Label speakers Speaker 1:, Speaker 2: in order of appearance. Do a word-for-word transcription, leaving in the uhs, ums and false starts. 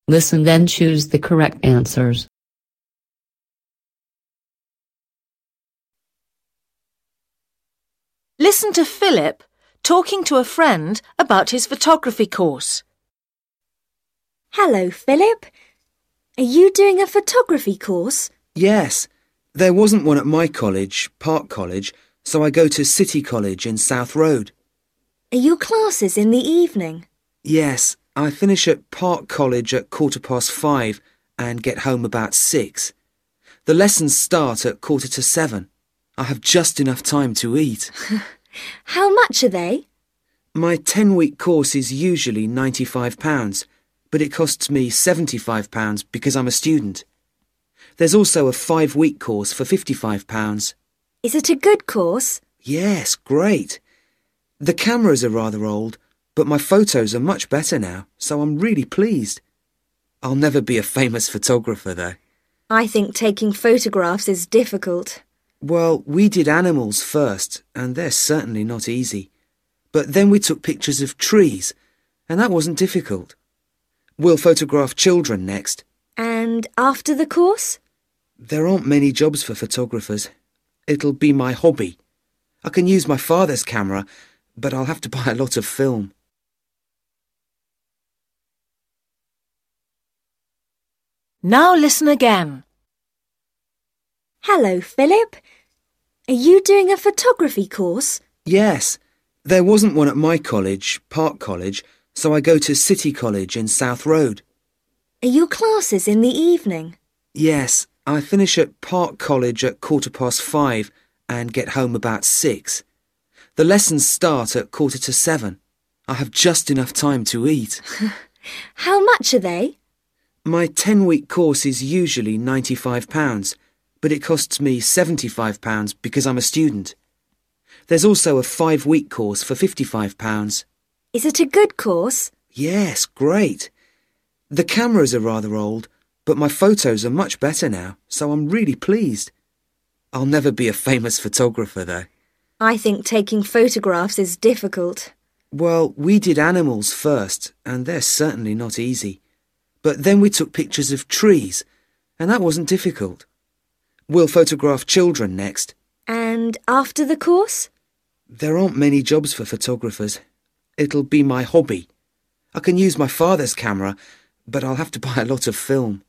Speaker 1: Listen then choose the correct answers.
Speaker 2: Listen to Philip talking to a friend about his photography course.
Speaker 3: Hello, Philip. Are you doing a photography course?
Speaker 4: Yes. There wasn't one at my college, Park College, so I go to City College in South Road.
Speaker 3: Are your classes in the evening?
Speaker 4: Yes. I finish at Park College at quarter past five and get home about six. The lessons start at quarter to seven. I have just enough time to eat.
Speaker 3: How much are they?
Speaker 4: My ten-week course is usually ninety-five pounds, but it costs me seventy-five pounds because I'm a student. There's also a five-week course for fifty-five pounds.
Speaker 3: Is it a good course?
Speaker 4: Yes, great. The cameras are rather old, but my photos are much better now, so I'm really pleased. I'll never be a famous photographer, though.
Speaker 3: I think taking photographs is difficult.
Speaker 4: Well, we did animals first, and they're certainly not easy. But then we took pictures of trees, and that wasn't difficult. We'll photograph children next.
Speaker 3: And after the course?
Speaker 4: There aren't many jobs for photographers. It'll be my hobby. I can use my father's camera, but I'll have to buy a lot of film.
Speaker 2: Now listen again.
Speaker 3: Hello, Philip. Are you doing a photography course?
Speaker 4: Yes. There wasn't one at my college, Park College, so I go to City College in South Road.
Speaker 3: Are your classes in the evening?
Speaker 4: Yes. I finish at Park College at quarter past five and get home about six. The lessons start at quarter to seven. I have just enough time to eat.
Speaker 3: How much are they?
Speaker 4: My ten-week course is usually ninety-five pounds, but it costs me seventy-five pounds because I'm a student. There's also a five-week course for fifty-five pounds.
Speaker 3: Is it a good course?
Speaker 4: Yes, great. The cameras are rather old, but my photos are much better now, so I'm really pleased. I'll never be a famous photographer, though.
Speaker 3: I think taking photographs is difficult.
Speaker 4: Well, we did animals first, and they're certainly not easy. But then we took pictures of trees, and that wasn't difficult. We'll photograph children next.
Speaker 3: And after the course?
Speaker 4: There aren't many jobs for photographers. It'll be my hobby. I can use my father's camera, but I'll have to buy a lot of film.